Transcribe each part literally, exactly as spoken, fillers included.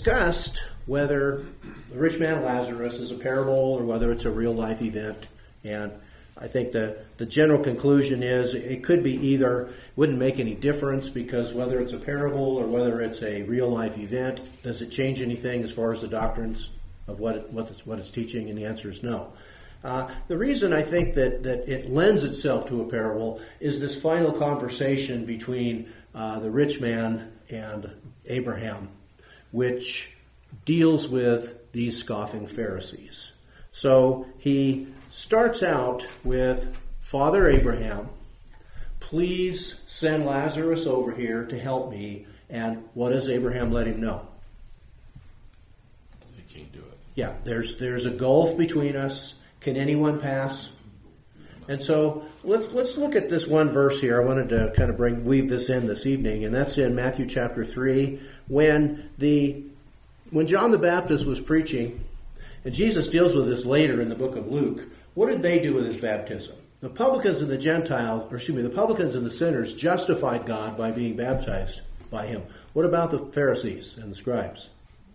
discussed whether the rich man Lazarus is a parable or whether it's a real-life event. And I think the, the general conclusion is it could be either. It wouldn't make any difference because whether it's a parable or whether it's a real-life event, does it change anything as far as the doctrines of what, it, what, it's, what it's teaching? And the answer is no. Uh, the reason I think that, that it lends itself to a parable is this final conversation between uh, the rich man and Abraham, which deals with these scoffing Pharisees. So he starts out with, Father Abraham, please send Lazarus over here to help me. And what does Abraham let him know? They can't do it. Yeah, there's there's a gulf between us. Can anyone pass? And so let's let's look at this one verse here. I wanted to kind of bring weave this in this evening, and that's in Matthew chapter three, when the when John the Baptist was preaching, and Jesus deals with this later in the book of Luke. What did they do with his baptism? The publicans and the Gentiles, or excuse me, the publicans and the sinners justified God by being baptized by him. What about the Pharisees and the scribes?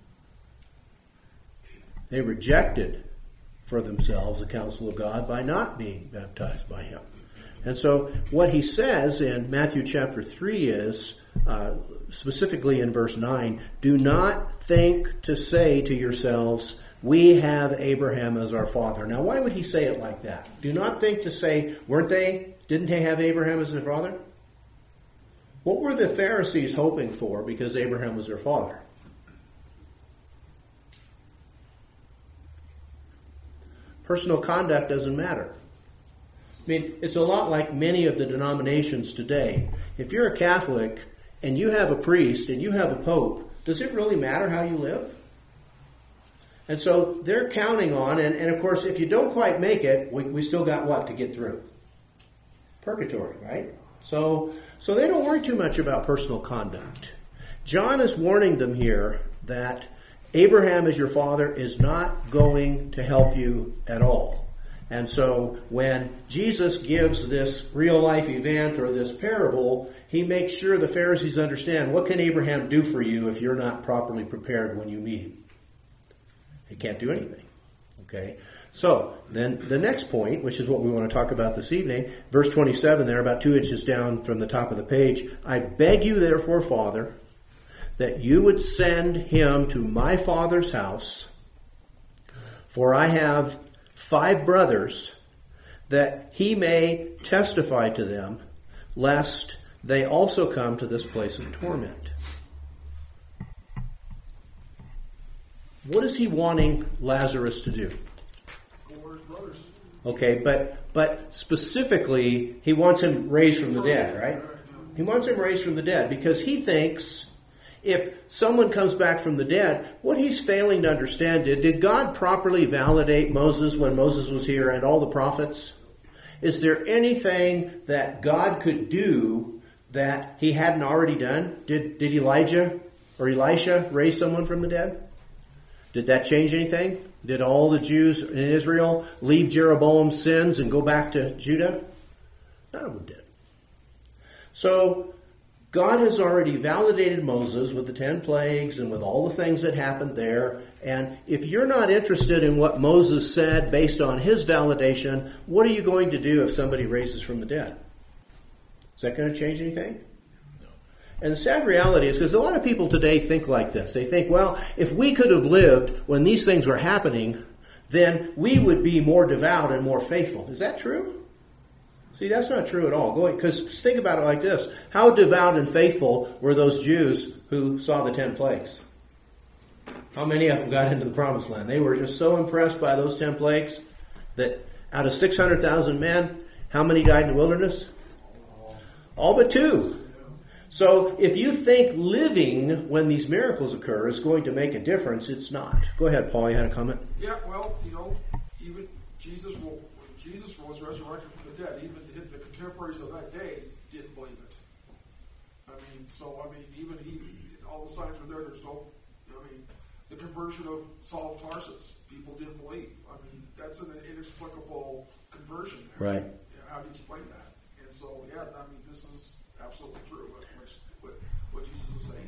They rejected for themselves the counsel of God by not being baptized by him. And so what he says in Matthew chapter three is, uh, specifically in verse nine, do not think to say to yourselves, we have Abraham as our father. Now, why would he say it like that? Do not think to say, weren't they, didn't they have Abraham as their father? What were the Pharisees hoping for because Abraham was their father? Personal conduct doesn't matter. I mean, it's a lot like many of the denominations today. If you're a Catholic and you have a priest and you have a pope, does it really matter how you live? And so they're counting on, and, and of course, if you don't quite make it, we, we still got what to get through? Purgatory, right? So, so they don't worry too much about personal conduct. John is warning them here that Abraham as your father is not going to help you at all. And so when Jesus gives this real-life event or this parable, he makes sure the Pharisees understand, what can Abraham do for you if you're not properly prepared when you meet him? He can't do anything. Okay? So, then the next point, which is what we want to talk about this evening, verse twenty-seven there, about two inches down from the top of the page, I beg you therefore, Father, that you would send him to my father's house, for I have five brothers, that he may testify to them, lest they also come to this place of torment. What is he wanting Lazarus to do? Okay, but but specifically, he wants him raised from the dead, right? He wants him raised from the dead because he thinks if someone comes back from the dead, what he's failing to understand is, did God properly validate Moses when Moses was here and all the prophets? Is there anything that God could do that he hadn't already done? Did, did Elijah or Elisha raise someone from the dead? Did that change anything? Did all the Jews in Israel leave Jeroboam's sins and go back to Judah? None of them did. So God has already validated Moses with the ten plagues and with all the things that happened there. And if you're not interested in what Moses said based on his validation, what are you going to do if somebody raises from the dead? Is that going to change anything? And the sad reality is, because a lot of people today think like this. They think, well, if we could have lived when these things were happening, then we would be more devout and more faithful. Is that true? See, that's not true at all. Go ahead, because think about it like this. How devout and faithful were those Jews who saw the ten plagues? How many of them got into the promised land? They were just so impressed by those ten plagues that out of six hundred thousand men, how many died in the wilderness? All but two. So if you think living when these miracles occur is going to make a difference, it's not. Go ahead, Paul, you had a comment? Yeah, well, you know, even Jesus will, Jesus was resurrected from the dead. Even the contemporaries of that day didn't believe it. I mean, so, I mean, even he, all the signs were there. There's no, I mean, the conversion of Saul of Tarsus, people didn't believe. I mean, that's an inexplicable conversion. Right. Yeah, how do you explain that? And so, yeah, I mean, this is absolutely true. What, what, what Jesus is saying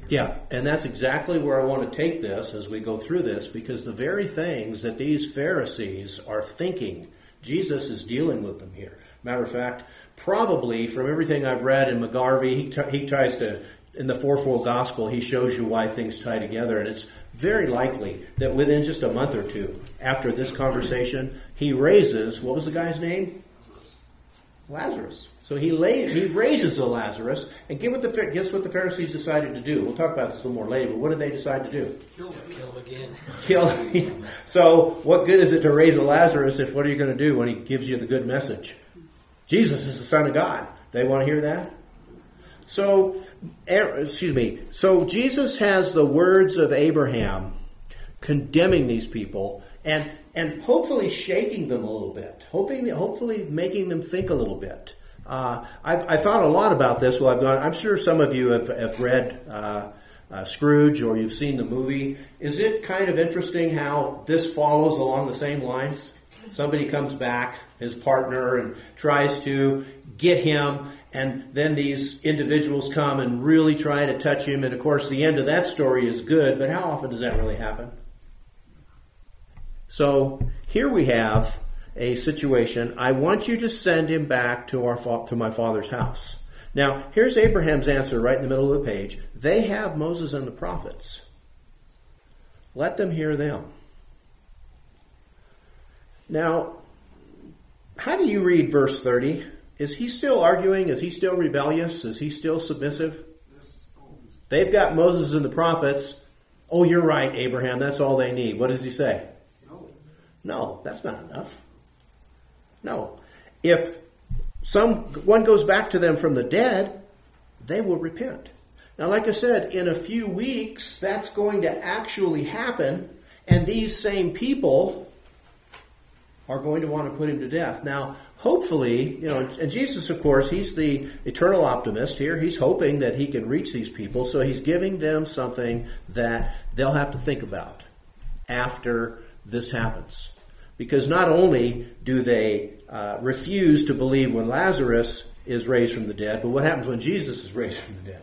Yeah, and that's exactly where I want to take this as we go through this, because the very things that these Pharisees are thinking, Jesus is dealing with them here. Matter of fact, probably from everything I've read in McGarvey, he, t- he tries to, in the fourfold gospel, he shows you why things tie together, and it's very likely that within just a month or two after this conversation, he raises, what was the guy's name? Lazarus. So he lays, he raises a Lazarus, and get what the, guess what the Pharisees decided to do. We'll talk about this a little more later, but what did they decide to do? Kill him. Kill him again. Kill him. So what good is it to raise a Lazarus if what are you going to do when he gives you the good message? Jesus is the Son of God. They want to hear that? So, excuse me. So Jesus has the words of Abraham condemning these people and and hopefully shaking them a little bit, hoping hopefully making them think a little bit. Uh, I've, I thought a lot about this while I've gone. I'm sure some of you have, have read uh, uh, Scrooge or you've seen the movie. Is it kind of interesting how this follows along the same lines? Somebody comes back, his partner, and tries to get him, and then these individuals come and really try to touch him. And of course, the end of that story is good, but how often does that really happen? So here we have a situation. I want you to send him back to our fa- to my father's house. Now, here's Abraham's answer right in the middle of the page. They have Moses and the prophets. Let them hear them. Now, how do you read verse thirty? Is he still arguing? Is he still rebellious? Is he still submissive? They've got Moses and the prophets. Oh, you're right, Abraham. That's all they need. What does he say? No. No, that's not enough. No. If someone goes back to them from the dead, they will repent. Now, like I said, in a few weeks, that's going to actually happen, and these same people are going to want to put him to death. Now, hopefully, you know, and Jesus, of course, he's the eternal optimist here. He's hoping that he can reach these people, so he's giving them something that they'll have to think about after this happens. Because not only do they uh, refuse to believe when Lazarus is raised from the dead, but what happens when Jesus is raised from the dead?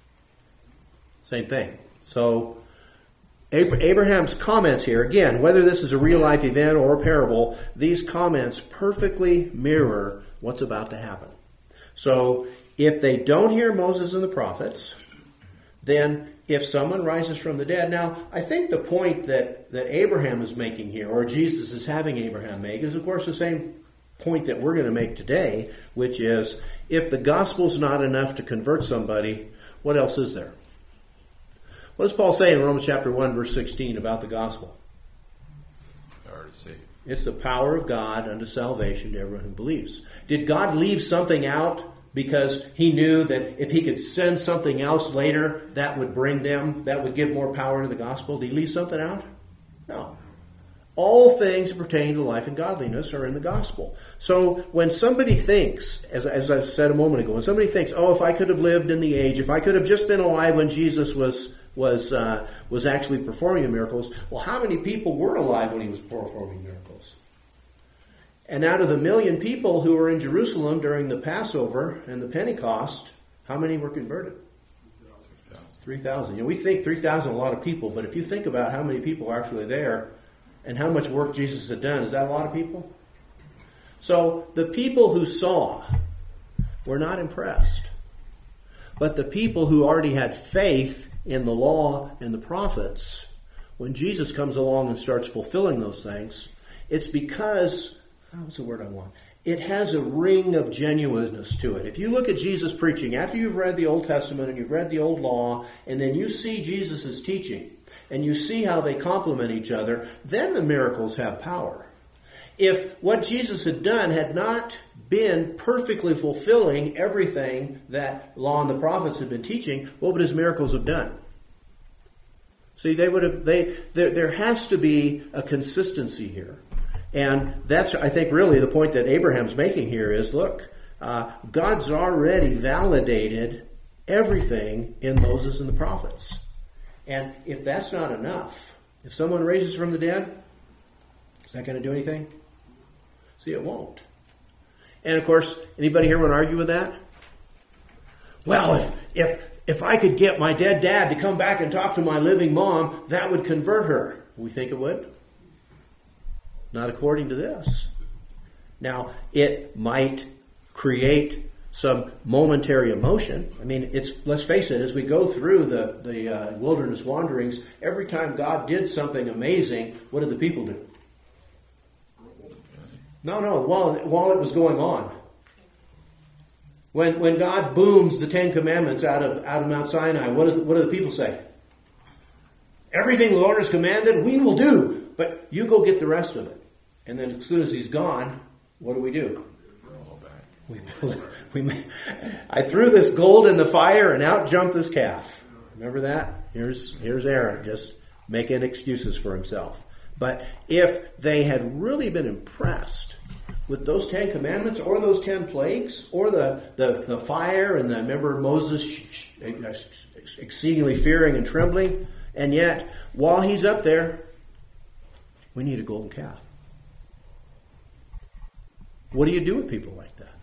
Same thing. So Abraham's comments here, again, whether this is a real-life event or a parable, these comments perfectly mirror what's about to happen. So if they don't hear Moses and the prophets, then if someone rises from the dead... Now, I think the point that, that Abraham is making here, or Jesus is having Abraham make, is of course the same point that we're going to make today, which is, if the gospel's not enough to convert somebody, what else is there? What does Paul say in Romans chapter one, verse sixteen about the gospel? Power to save. It's the power of God unto salvation to everyone who believes. Did God leave something out because he knew that if he could send something else later, that would bring them, that would give more power to the gospel? Did he leave something out? No. All things that pertain to life and godliness are in the gospel. So when somebody thinks, as, as I said a moment ago, when somebody thinks, oh, if I could have lived in the age, if I could have just been alive when Jesus was was uh, was actually performing the miracles, well, how many people were alive when he was performing miracles? And out of the million people who were in Jerusalem during the Passover and the Pentecost, how many were converted? three thousand. You know, we think three thousand is a lot of people, but if you think about how many people are actually there and how much work Jesus had done, is that a lot of people? So the people who saw were not impressed. But the people who already had faith in the law and the prophets, when Jesus comes along and starts fulfilling those things, it's because, what's the word I want? It has a ring of genuineness to it. If you look at Jesus preaching, after you've read the Old Testament and you've read the Old Law, and then you see Jesus' teaching, and you see how they complement each other, then the miracles have power. If what Jesus had done had not been perfectly fulfilling everything that law and the prophets had been teaching, what would his miracles have done? See, they would have. They there, there has to be a consistency here, and that's, I think, really the point that Abraham's making here is: look, uh, God's already validated everything in Moses and the prophets, and if that's not enough, if someone raises from the dead, is that going to do anything? See, it won't. And of course, anybody here want to argue with that? Well, if if if I could get my dead dad to come back and talk to my living mom, that would convert her. We think it would? Not according to this. Now, it might create some momentary emotion. I mean, it's, let's face it, as we go through the, the uh, wilderness wanderings, every time God did something amazing, what did the people do? No, no, while, while it was going on. When when God booms the Ten Commandments out of out of Mount Sinai, what, is, what do the people say? Everything the Lord has commanded, we will do. But you go get the rest of it. And then as soon as he's gone, what do we do? We, we, I threw this gold in the fire and out jumped this calf. Remember that? Here's here's Aaron just making excuses for himself. But if they had really been impressed with those Ten Commandments or those ten plagues or the, the, the fire and the, remember Moses exceedingly fearing and trembling, and yet while he's up there, we need a golden calf. What do you do with people like that?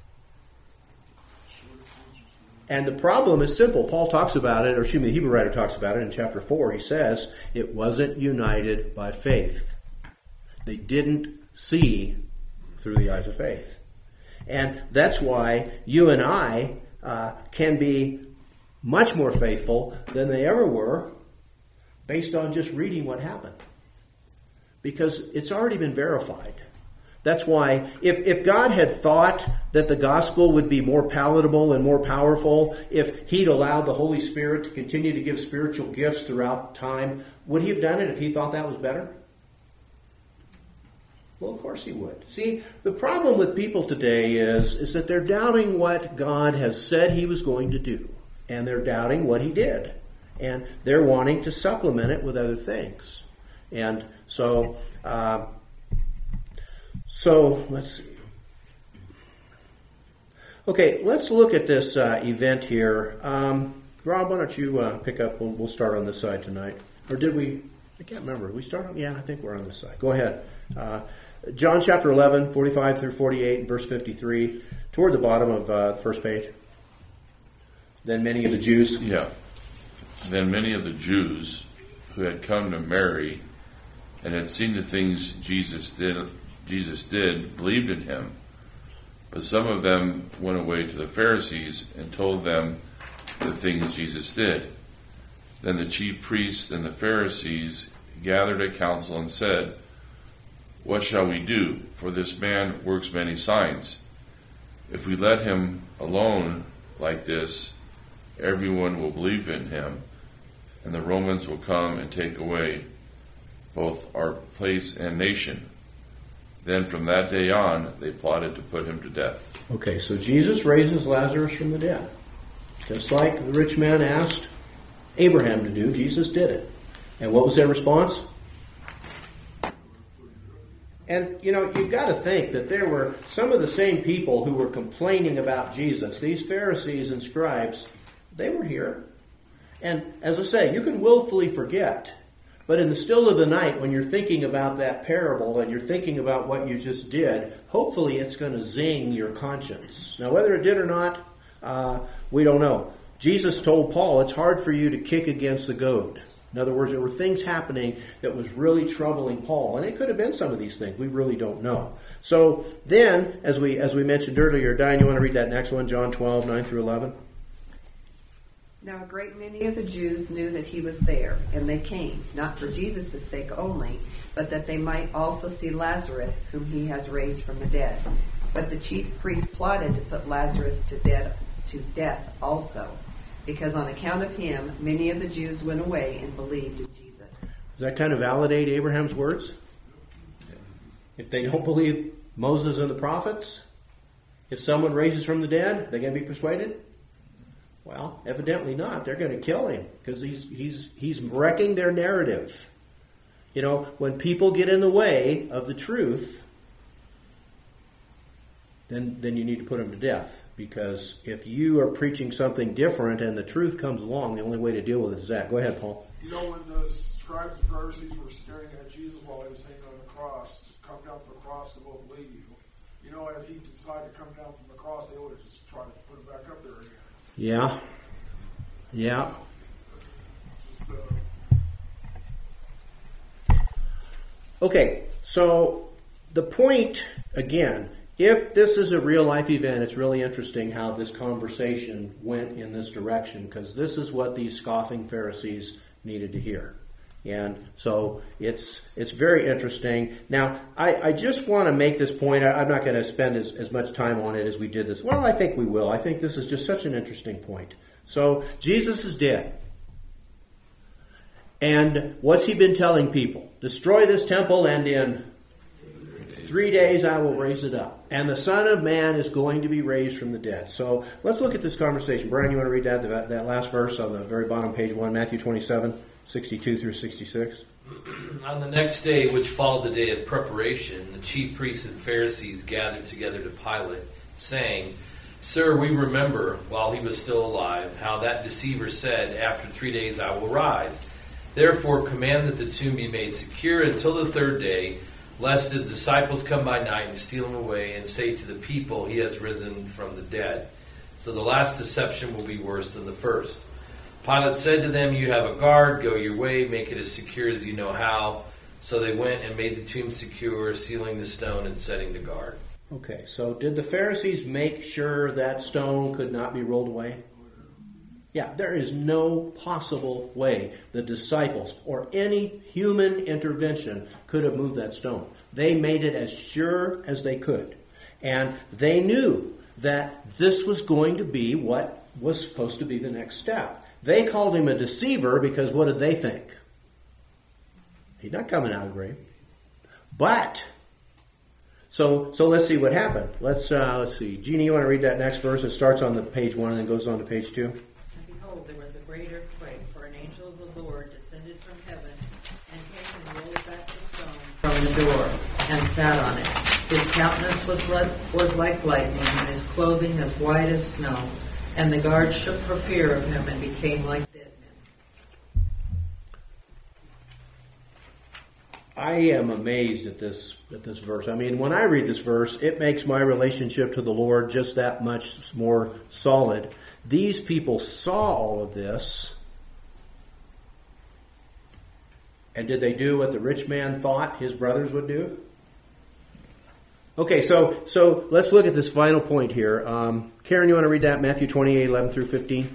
And the problem is simple. Paul talks about it, or excuse me, the Hebrew writer talks about it in chapter four. He says it wasn't united by faith. They didn't see through the eyes of faith. And that's why you and I uh, can be much more faithful than they ever were based on just reading what happened. Because it's already been verified. That's why if, if God had thought that the gospel would be more palatable and more powerful, if he'd allowed the Holy Spirit to continue to give spiritual gifts throughout time, would he have done it if he thought that was better? Well, of course he would. See, the problem with people today is, is that they're doubting what God has said he was going to do. And they're doubting what he did. And they're wanting to supplement it with other things. And so... Uh, So, let's see. Okay, let's look at this uh, event here. Um, Rob, why don't you uh, pick up? We'll, we'll start on this side tonight. Or did we? I can't remember. Did we start on? Yeah, I think we're on this side. Go ahead. Uh, John chapter eleven, forty-five through forty-eight, verse fifty-three, toward the bottom of uh, the first page. Then many of the Jews. Yeah. Then many of the Jews who had come to Mary and had seen the things Jesus did Jesus did, believed in him. But some of them went away to the Pharisees and told them the things Jesus did. Then the chief priests and the Pharisees gathered a council and said, "What shall we do? For this man works many signs. If we let him alone like this, everyone will believe in him, and the Romans will come and take away both our place and nation." Then from that day on, they plotted to put him to death. Okay, so Jesus raises Lazarus from the dead. Just like the rich man asked Abraham to do, Jesus did it. And what was their response? And, you know, you've got to think that there were some of the same people who were complaining about Jesus. These Pharisees and scribes, they were here. And as I say, you can willfully forget. But in the still of the night, when you're thinking about that parable and you're thinking about what you just did, hopefully it's going to zing your conscience. Now, whether it did or not, uh, we don't know. Jesus told Paul, it's hard for you to kick against the goad. In other words, there were things happening that was really troubling Paul. And it could have been some of these things. We really don't know. So then, as we as we mentioned earlier, Diane, you want to read that next one, John twelve, nine through eleven? Now a great many of the Jews knew that he was there, and they came, not for Jesus' sake only, but that they might also see Lazarus, whom he has raised from the dead. But the chief priests plotted to put Lazarus to death, to death also, because on account of him, many of the Jews went away and believed in Jesus. Does that kind of validate Abraham's words? If they don't believe Moses and the prophets, if someone raises from the dead, they're going to be persuaded? Well, evidently not. They're going to kill him because he's he's he's wrecking their narrative. You know, when people get in the way of the truth, then then you need to put them to death. Because if you are preaching something different and the truth comes along, the only way to deal with it is that. Go ahead, Paul. You know, when the scribes and Pharisees were staring at Jesus while he was hanging on the cross, just come down from the cross and we'll believe you. You know, if he decided to come down from the cross, they would have just tried to put him back up there again. Yeah. Yeah. It's just, uh, Okay, so the point, again, if this is a real life event, it's really interesting how this conversation went in this direction, because this is what these scoffing Pharisees needed to hear. And so it's it's very interesting. Now, I, I just want to make this point. I, I'm not going to spend as, as much time on it as we did this. Well, I think we will. I think this is just such an interesting point. So Jesus is dead. And what's he been telling people? Destroy this temple, and in three days I will raise it up. And the Son of Man is going to be raised from the dead. So let's look at this conversation. Brian, you want to read that, that, that last verse on the very bottom, page one, Matthew twenty-seven, sixty-two through sixty-six? On the next day, which followed the day of preparation, the chief priests and Pharisees gathered together to Pilate, saying, Sir, we remember, while he was still alive, how that deceiver said, After three days I will rise. Therefore command that the tomb be made secure until the third day, lest his disciples come by night and steal him away and say to the people, He has risen from the dead. So the last deception will be worse than the first. Pilate said to them, You have a guard, go your way, make it as secure as you know how. So they went and made the tomb secure, sealing the stone and setting the guard. Okay, so did the Pharisees make sure that stone could not be rolled away? Yeah, there is no possible way the disciples or any human intervention could have moved that stone. They made it as sure as they could. And they knew that this was going to be what was supposed to be the next step. They called him a deceiver because what did they think? He's not coming out of the grave. But, so so let's see what happened. Let's uh, let's see. Jeannie, you want to read that next verse? It starts on the page one and then goes on to page two. There was a great earthquake, for an angel of the Lord descended from heaven and came and rolled back the stone from the door and sat on it. His countenance was, le- was like lightning, and his clothing as white as snow. And the guards shook for fear of him and became like dead men. I am amazed at this at this verse. I mean, when I read this verse, it makes my relationship to the Lord just that much more solid. These people saw all of this, and did they do what the rich man thought his brothers would do? Okay, so so let's look at this final point here. Um, Karen, you want to read that? Matthew twenty-eight, eleven through fifteen?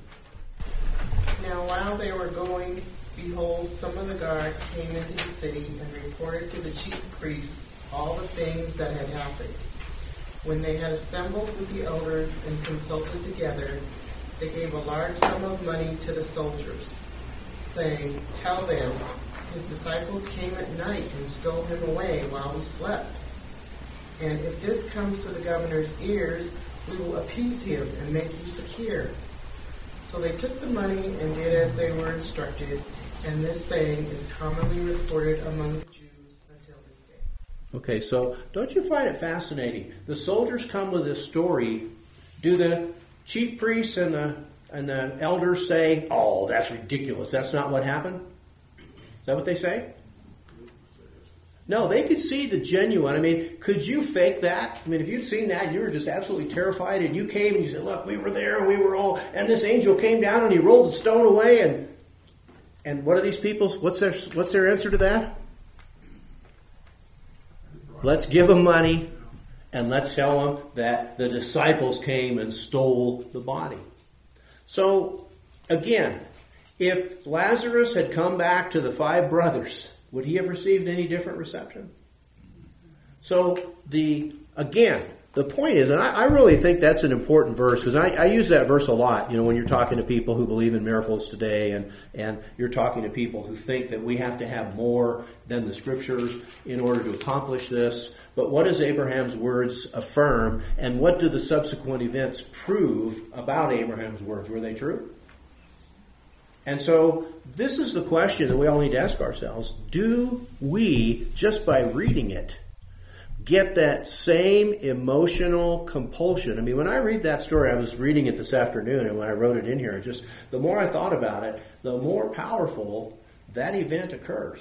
Now while they were going, behold, some of the guard came into the city and reported to the chief priests all the things that had happened. When they had assembled with the elders and consulted together, they gave a large sum of money to the soldiers, saying, Tell them, his disciples came at night and stole him away while we slept. And if this comes to the governor's ears, we will appease him and make you secure. So they took the money and did as they were instructed, and this saying is commonly reported among the Jews until this day. Okay, so don't you find it fascinating? The soldiers come with this story. Do the chief priests and the and the elders say, "Oh, that's ridiculous. That's not what happened"? Is that what they say? No, they could see the genuine. I mean, could you fake that? I mean, if you'd seen that, you were just absolutely terrified, and you came and you said, "Look, we were there, and we were all," and this angel came down and he rolled the stone away, and and what are these people? What's their what's their answer to that? Let's give them money, and let's tell them that the disciples came and stole the body. So, again, if Lazarus had come back to the five brothers, would he have received any different reception? So, the again, the point is, and I, I really think that's an important verse, because I, I use that verse a lot, you know, when you're talking to people who believe in miracles today, and, and you're talking to people who think that we have to have more than the Scriptures in order to accomplish this. But what does Abraham's words affirm, and what do the subsequent events prove about Abraham's words? Were they true? And so this is the question that we all need to ask ourselves. Do we, just by reading it, get that same emotional compulsion? I mean, when I read that story, I was reading it this afternoon, and when I wrote it in here, it just the more I thought about it, the more powerful that event occurs.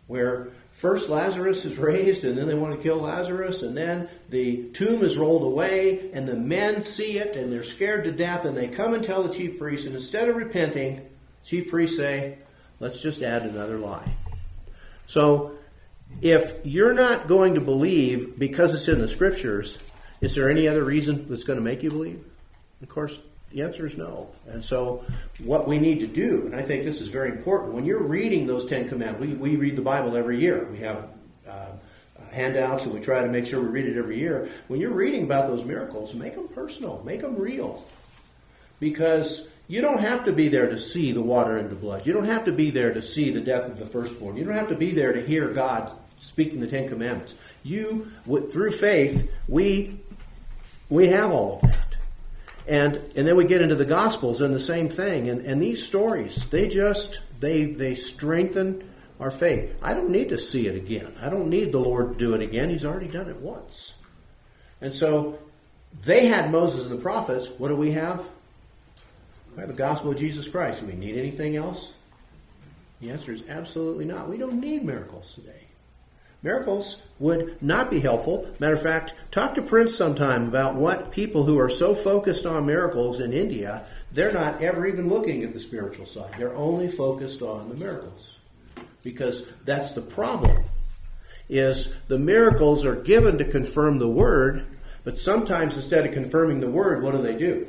where first Lazarus is raised, and then they want to kill Lazarus, and then the tomb is rolled away, and the men see it, and they're scared to death, and they come and tell the chief priests, and instead of repenting, chief priests say, let's just add another lie. So, if you're not going to believe because it's in the Scriptures, is there any other reason that's going to make you believe? Of course, the answer is no. And so what we need to do, and I think this is very important, when you're reading those Ten Commandments, we, we read the Bible every year. We have uh, handouts, and we try to make sure we read it every year. When you're reading about those miracles, make them personal. Make them real. Because you don't have to be there to see the water into blood. You don't have to be there to see the death of the firstborn. You don't have to be there to hear God speaking the Ten Commandments. You, through faith, we we have all of that. And and then we get into the Gospels and the same thing. And, and these stories, they just, they they strengthen our faith. I don't need to see it again. I don't need the Lord to do it again. He's already done it once. And so they had Moses and the prophets. What do we have? We have the gospel of Jesus Christ. Do we need anything else? The answer is absolutely not. We don't need miracles today. Miracles would not be helpful. Matter of fact, talk to Prince sometime about what people who are so focused on miracles in India, they're not ever even looking at the spiritual side. They're only focused on the miracles. Because that's the problem, is the miracles are given to confirm the word, but sometimes instead of confirming the word, what do they do?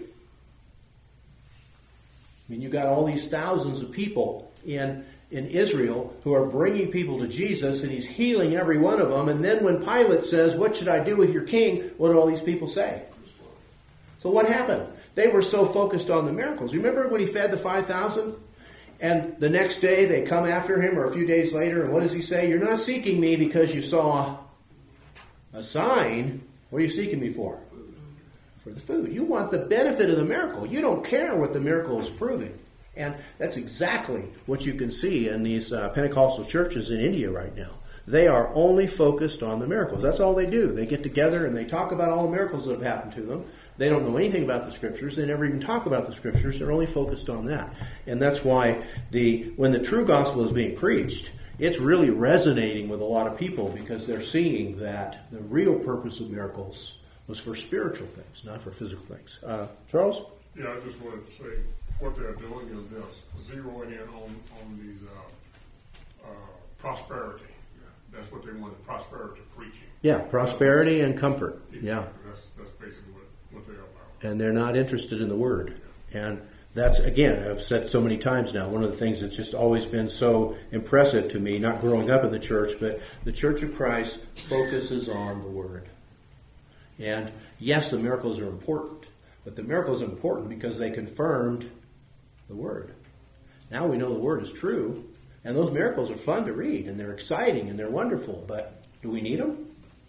I mean, you've got all these thousands of people in in Israel who are bringing people to Jesus, and he's healing every one of them. And then when Pilate says, what should I do with your king? What do all these people say? So what happened? They were so focused on the miracles. Remember when he fed the five thousand? And the next day they come after him, or a few days later, and what does he say? You're not seeking me because you saw a sign. What are you seeking me for? For the food. You want the benefit of the miracle. You don't care what the miracle is proving. And that's exactly what you can see in these uh, Pentecostal churches in India right now. They are only focused on the miracles. That's all they do. They get together and they talk about all the miracles that have happened to them. They don't know anything about the Scriptures. They never even talk about the Scriptures. They're only focused on that. And that's why the when the true gospel is being preached, it's really resonating with a lot of people because they're seeing that the real purpose of miracles was for spiritual things, not for physical things. Uh, Charles? Yeah, I just wanted to say what they're doing is they're zeroing in on, on these uh, uh, prosperity. Yeah. That's what they wanted, prosperity preaching. Yeah, prosperity and comfort. Exactly. Yeah. That's, that's basically what, what they're about. And they're not interested in the Word. Yeah. And that's, again, I've said so many times now, one of the things that's just always been so impressive to me, not growing up in the church, but the Church of Christ focuses on the Word. And yes, the miracles are important, but the miracles are important because they confirmed the Word. Now we know the Word is true, and those miracles are fun to read, and they're exciting, and they're wonderful, but do we need them?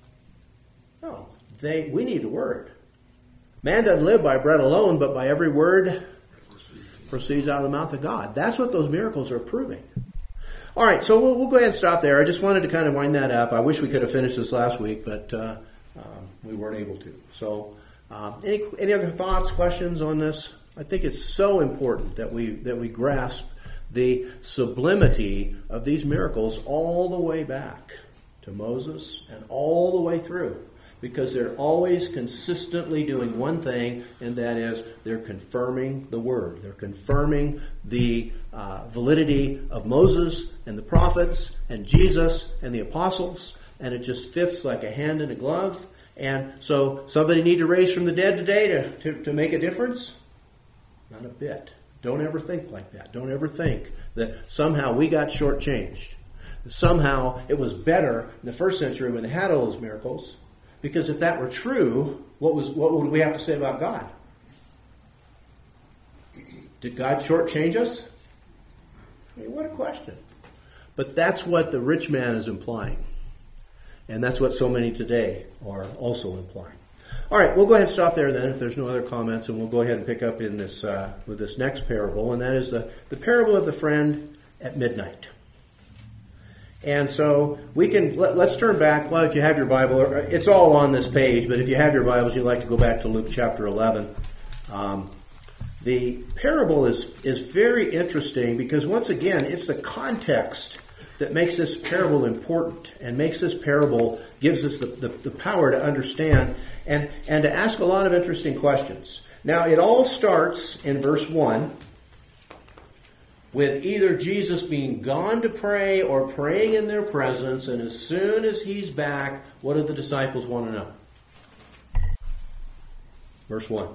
No. They, we need the Word. Man doesn't live by bread alone, but by every word proceeds out of the mouth of God. That's what those miracles are proving. All right, so we'll, we'll go ahead and stop there. I just wanted to kind of wind that up. I wish we could have finished this last week, but uh, um, we weren't able to. So uh, any any other thoughts, questions on this? I think it's so important that we that we grasp the sublimity of these miracles all the way back to Moses and all the way through, because they're always consistently doing one thing, and that is they're confirming the Word. They're confirming the uh, validity of Moses and the prophets and Jesus and the apostles, and it just fits like a hand in a glove. And so somebody need to raise from the dead today to, to, to make a difference? Not a bit. Don't ever think like that. Don't ever think that somehow we got shortchanged. Somehow it was better in the first century when they had all those miracles. Because if that were true, what was what would we have to say about God? Did God shortchange us? I mean, what a question. But that's what the rich man is implying. And that's what so many today are also implying. All right, we'll go ahead and stop there then if there's no other comments, and we'll go ahead and pick up in this uh, with this next parable, and that is the, the parable of the friend at midnight. And so we can, let, let's turn back. Well, if you have your Bible, it's all on this page, but if you have your Bibles, you'd like to go back to Luke chapter eleven. Um, the parable is, is very interesting because, once again, it's the context that makes this parable important and makes this parable, gives us the, the, the power to understand and, and to ask a lot of interesting questions. Now, it all starts in verse one with either Jesus being gone to pray or praying in their presence, and as soon as he's back, what do the disciples want to know? Verse one.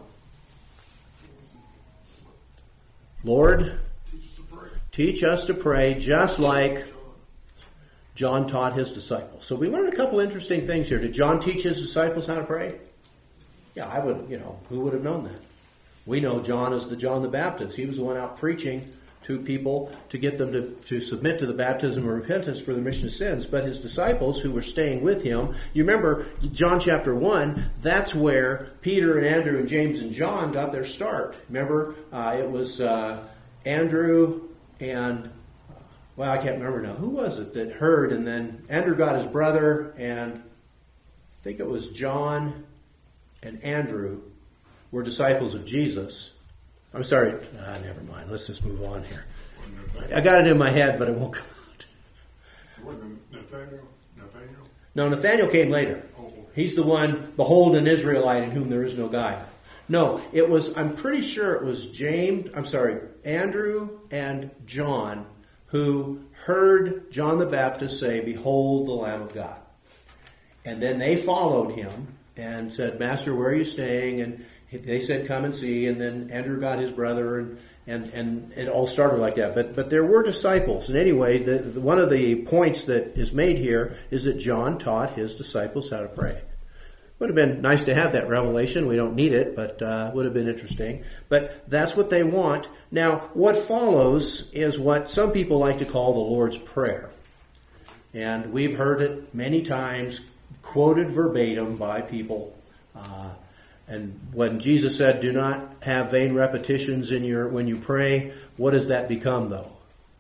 Lord, teach us to pray just like John taught his disciples. So we learned a couple interesting things here. Did John teach his disciples how to pray? Yeah, I would, you know, who would have known that? We know John as the John the Baptist. He was the one out preaching to people to get them to, to submit to the baptism of repentance for the remission of sins. But his disciples who were staying with him, you remember John chapter one, that's where Peter and Andrew and James and John got their start. Remember, uh, it was uh, Andrew and, well, I can't remember now. Who was it that heard? And then Andrew got his brother, and I think it was John and Andrew were disciples of Jesus. I'm sorry. Ah, never mind. Let's just move on here. I got it in my head, but it won't come out. Wasn't Nathaniel? Nathaniel? No, Nathaniel came later. He's the one, behold an Israelite in whom there is no guile. No, it was, I'm pretty sure it was James, I'm sorry, Andrew and John who heard John the Baptist say, behold the Lamb of God. And then they followed him and said, Master, where are you staying? And they said, come and see. And then Andrew got his brother, and, and, and it all started like that. But but there were disciples. And anyway, the, the, one of the points that is made here is that John taught his disciples how to pray. Would have been nice to have that revelation. We don't need it, but uh, would have been interesting. But that's what they want. Now, what follows is what some people like to call the Lord's Prayer. And we've heard it many times, quoted verbatim by people. Uh, and when Jesus said, do not have vain repetitions in your when you pray, what does that become, though?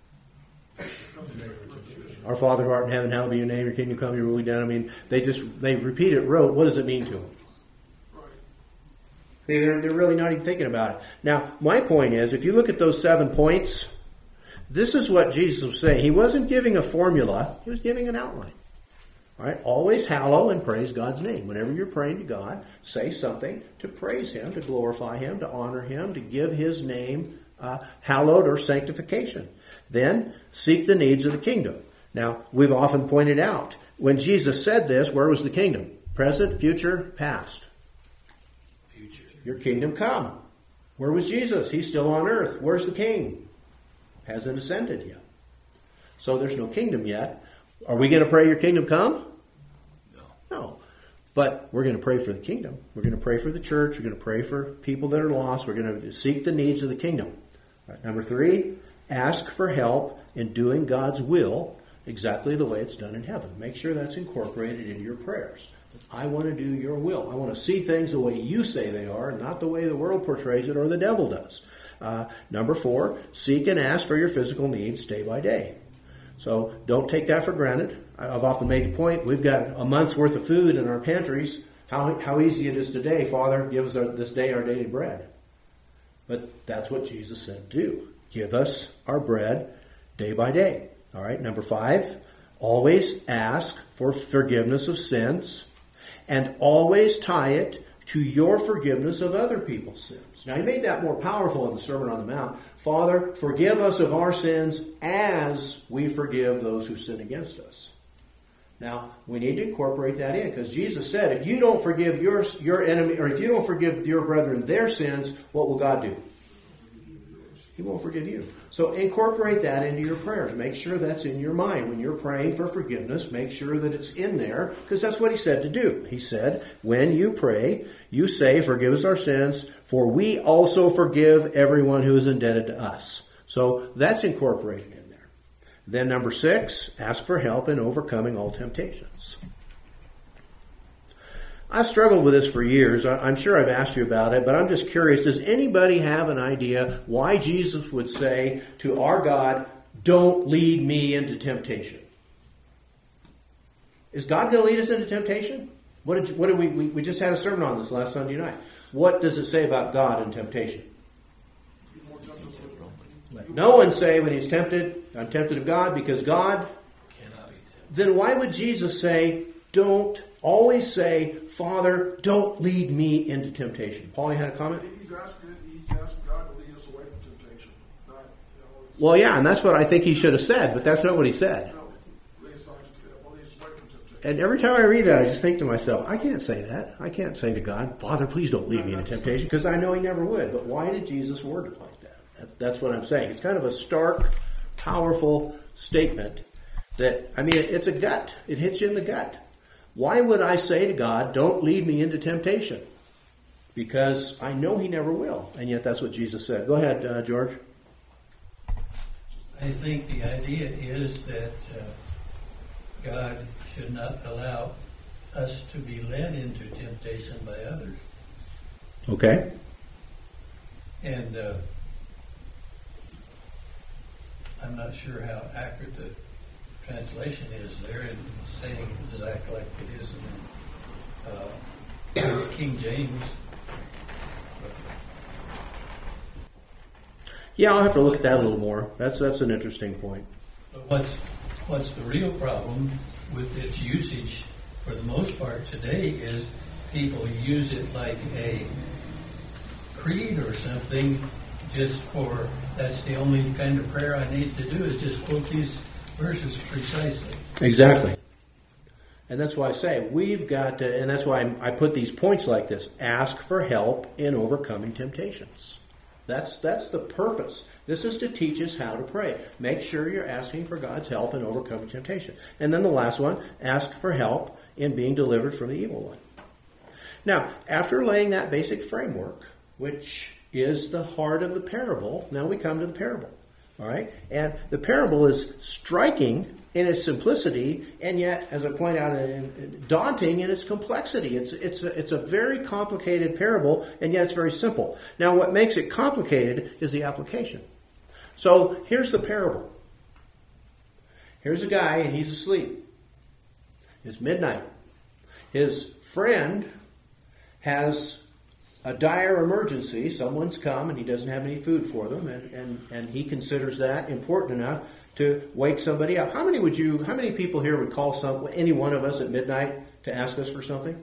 Our Father who art in heaven, hallowed be your name, your kingdom come, your will be done. I mean, they just, they repeat it, wrote, what does it mean to them? They're, they're really not even thinking about it. Now, my point is, if you look at those seven points, this is what Jesus was saying. He wasn't giving a formula, he was giving an outline. All right, always hallow and praise God's name. Whenever you're praying to God, say something to praise Him, to glorify Him, to honor Him, to give His name uh, hallowed or sanctification. Then, seek the needs of the kingdom. Now, we've often pointed out, when Jesus said this, where was the kingdom? Present, future, past. Future. Your kingdom come. Where was Jesus? He's still on earth. Where's the king? Hasn't ascended yet. So there's no kingdom yet. Are we going to pray your kingdom come? No. No. But we're going to pray for the kingdom. We're going to pray for the church. We're going to pray for people that are lost. We're going to seek the needs of the kingdom. All right, number three, ask for help in doing God's will exactly the way it's done in heaven. Make sure that's incorporated into your prayers. I want to do your will. I want to see things the way you say they are, not the way the world portrays it or the devil does. Uh, number four, seek and ask for your physical needs day by day. So don't take that for granted. I've often made the point, we've got a month's worth of food in our pantries. How, how easy it is today, Father, give us our, this day our daily bread. But that's what Jesus said, do. Give us our bread day by day. All right, number five, always ask for forgiveness of sins and always tie it to your forgiveness of other people's sins. Now, he made that more powerful in the Sermon on the Mount. Father, forgive us of our sins as we forgive those who sin against us. Now, we need to incorporate that in, because Jesus said, if you don't forgive your, your enemy, or if you don't forgive your brethren their sins, what will God do? He won't forgive you. So incorporate that into your prayers. Make sure that's in your mind. When you're praying for forgiveness, make sure that it's in there, because that's what he said to do. He said, when you pray, you say, forgive us our sins, for we also forgive everyone who is indebted to us. So that's incorporated in there. Then number six, ask for help in overcoming all temptations. I've struggled with this for years. I'm sure I've asked you about it, but I'm just curious. Does anybody have an idea why Jesus would say to our God, don't lead me into temptation? Is God going to lead us into temptation? What did, you, what did we, we, we just had a sermon on this last Sunday night. What does it say about God and temptation? Let no one say when he's tempted, I'm tempted of God, because God then why would Jesus say, don't always say, Father, don't lead me into temptation? Paul, you had a comment? He's asking, he's asking God to lead us away from temptation. Not, you know, it's, Well, yeah, and that's what I think he should have said, but that's not what he said. no, lead us, on to, well, lead us away from temptation. And every time I read that, I just think to myself, I can't say that. I can't say to God, Father, please don't lead me into temptation, because I know he never would. But why did Jesus word it like that? that? That's what I'm saying. It's kind of a stark, powerful statement that, I mean, it's a gut. It hits you in the gut. Why would I say to God, don't lead me into temptation? Because I know he never will. And yet that's what Jesus said. Go ahead, uh, George. I think the idea is that uh, God should not allow us to be led into temptation by others. Okay. And uh, I'm not sure how accurate the translation is there in saying exactly like it is in uh, King James. Yeah, I'll have to look at that a little more. That's that's an interesting point. But what's what's the real problem with its usage for the most part today is people use it like a creed or something just for, that's the only kind of prayer I need to do is just quote these verses precisely. Exactly. And that's why I say we've got to, and that's why I put these points like this. Ask for help in overcoming temptations. That's that's the purpose. This is to teach us how to pray. Make sure you're asking for God's help in overcoming temptation. And then the last one, ask for help in being delivered from the evil one. Now, after laying that basic framework, which is the heart of the parable, now we come to the parable. All right? And the parable is striking in its simplicity, and yet, as I point out, daunting in its complexity. It's it's a, it's a very complicated parable, and yet it's very simple. Now, what makes it complicated is the application. So, here's the parable. Here's a guy, and he's asleep. It's midnight. His friend has a dire emergency. Someone's come and he doesn't have any food for them, and, and, and he considers that important enough to wake somebody up. How many would you, how many people here would call some, any one of us at midnight to ask us for something?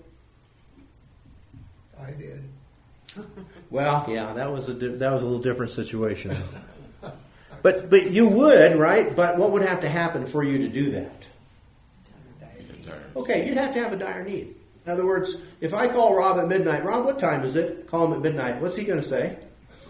I did. Well, yeah, that was a that was a little different situation. But but you would, right? But what would have to happen for you to do that? Okay, you'd have to have a dire need. In other words, if I call Rob at midnight, Rob, what time is it? Call him at midnight. What's he going to say?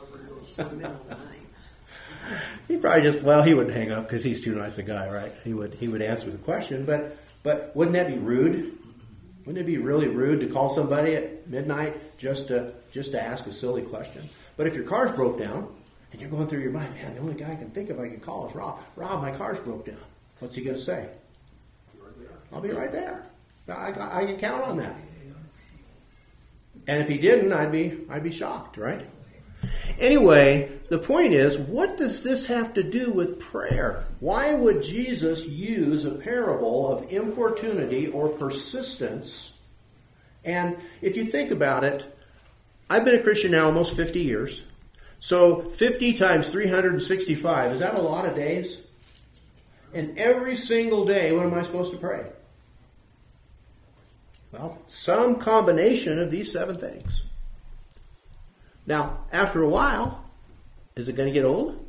He probably just, well, he wouldn't hang up because he's too nice a guy, right? He would he would answer the question, but but wouldn't that be rude? Wouldn't it be really rude to call somebody at midnight just to just to ask a silly question? But if your car's broke down and you're going through your mind, man, the only guy I can think of I can call is Rob. Rob, my car's broke down. What's he going to say? I'll be right there. I, I, I can count on that. And if he didn't, I'd be I'd be shocked, right? Anyway, the point is, what does this have to do with prayer? Why would Jesus use a parable of importunity or persistence? And if you think about it, I've been a Christian now almost fifty years. So fifty times three hundred sixty-five, is that a lot of days? And every single day, what am I supposed to pray? Well, some combination of these seven things. Now, after a while, is it going to get old?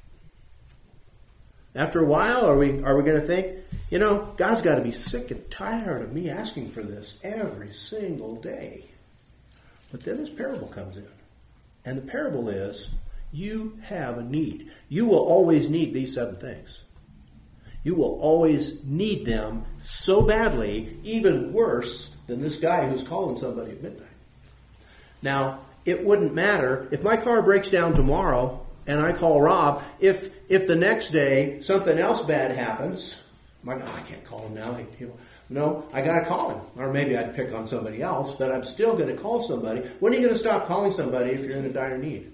After a while, are we are we going to think, you know, God's got to be sick and tired of me asking for this every single day. But then this parable comes in. And the parable is, you have a need. You will always need these seven things. You will always need them so badly, even worse than this guy who's calling somebody at midnight. Now, it wouldn't matter if my car breaks down tomorrow and I call Rob. If if the next day something else bad happens, I'm like, oh, I can't call him now. He, he, no, I got to call him. Or maybe I'd pick on somebody else, but I'm still going to call somebody. When are you going to stop calling somebody if you're in a dire need?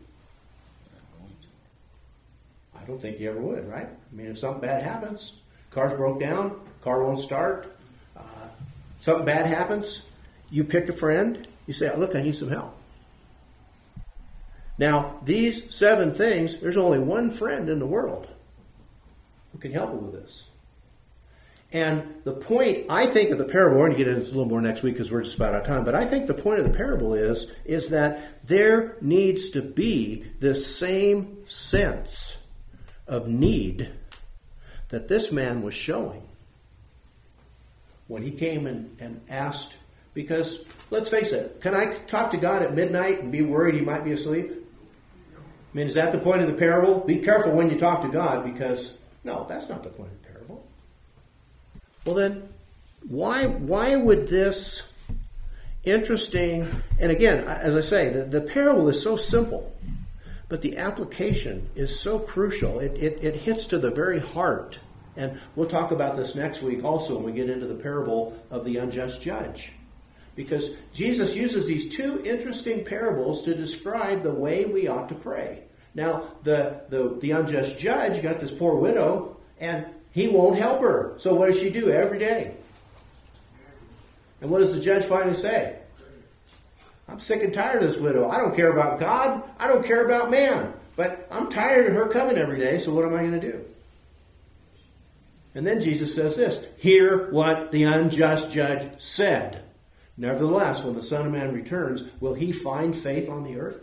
I don't think you ever would, right? I mean, if something bad happens, car's broke down, car won't start, uh, something bad happens, you pick a friend, you say, look, I need some help. Now, these seven things, there's only one friend in the world who can help you with this. And the point, I think, of the parable, we're going to get into this a little more next week because we're just about out of time, but I think the point of the parable is, is that there needs to be this same sense of need that this man was showing when he came and, and asked, because, let's face it, can I talk to God at midnight and be worried he might be asleep? I mean, is that the point of the parable? Be careful when you talk to God, because, no, that's not the point of the parable. Well then, why why would this interesting, and again, as I say, the, the parable is so simple, but the application is so crucial. It, it, it hits to the very heart. And we'll talk about this next week also when we get into the parable of the unjust judge. Because Jesus uses these two interesting parables to describe the way we ought to pray. Now, the, the, the unjust judge got this poor widow, and he won't help her. So what does she do every day? And what does the judge finally say? I'm sick and tired of this widow. I don't care about God. I don't care about man. But I'm tired of her coming every day, so what am I going to do? And then Jesus says this, hear what the unjust judge said. Nevertheless, when the Son of Man returns, will he find faith on the earth?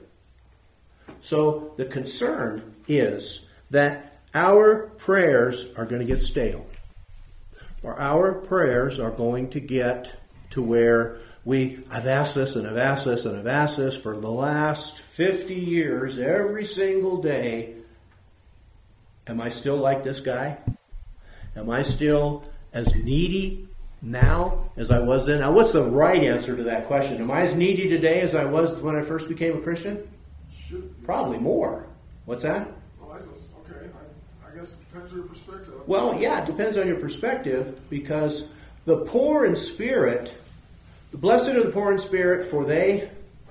So the concern is that our prayers are going to get stale. Or our prayers are going to get to where we, I've asked this and I've asked this and I've asked this for the last fifty years, every single day. Am I still like this guy? Am I still as needy now as I was then? Now, what's the right answer to that question? Am I as needy today as I was when I first became a Christian? Should be. Probably more. What's that? Well, I guess, okay, I, I guess it depends on your perspective. Well, yeah, it depends on your perspective, because the poor in spirit, the blessed are the poor in spirit, for they,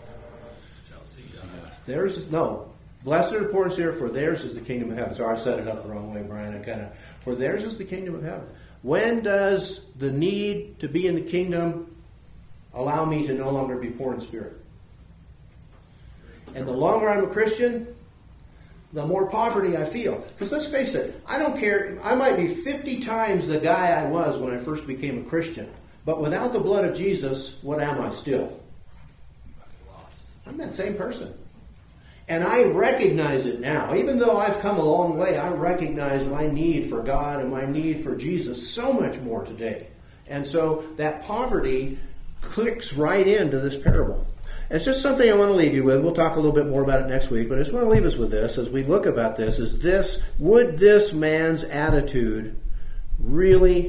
theirs is, no, blessed are the poor in spirit, for theirs is the kingdom of heaven. Sorry, I set it up the wrong way, Brian. I kind of, for theirs is the kingdom of heaven. When does the need to be in the kingdom allow me to no longer be poor in spirit? And the longer I'm a Christian, the more poverty I feel. Because let's face it, I don't care. I might be fifty times the guy I was when I first became a Christian. But without the blood of Jesus, what am I still? I'm that same person. And I recognize it now. Even though I've come a long way, I recognize my need for God and my need for Jesus so much more today. And so that poverty clicks right into this parable. It's just something I want to leave you with. We'll talk a little bit more about it next week, but I just want to leave us with this as we look about this. Is this, would this man's attitude really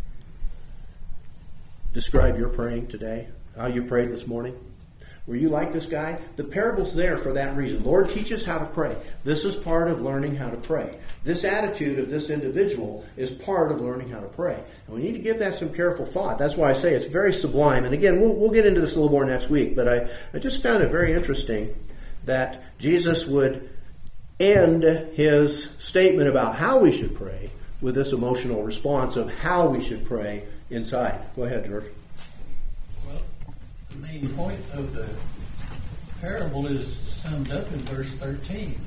describe your praying today? How you prayed this morning? Were you like this guy? The parable's there for that reason. Lord, teach us how to pray. This is part of learning how to pray. This attitude of this individual is part of learning how to pray. And we need to give that some careful thought. That's why I say it's very sublime. And again, we'll, we'll get into this a little more next week, but I, I just found it very interesting that Jesus would end his statement about how we should pray with this emotional response of how we should pray inside. Go ahead, George. Well, the main point of the parable is summed up in verse thirteen.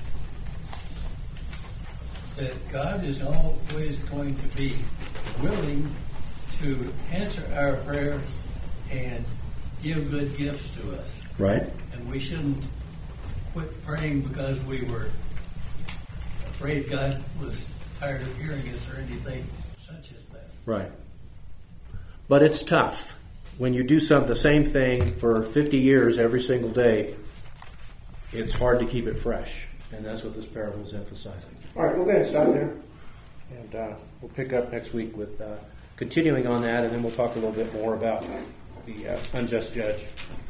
That God is always going to be willing to answer our prayers and give good gifts to us. Right. And we shouldn't quit praying because we were afraid God was tired of hearing us or anything such as that. Right. But it's tough. When you do some, the same thing for fifty years every single day, it's hard to keep it fresh. And that's what this parable is emphasizing. All right, we'll go ahead and stop there. And uh, we'll pick up next week with uh, continuing on that, and then we'll talk a little bit more about the uh, unjust judge.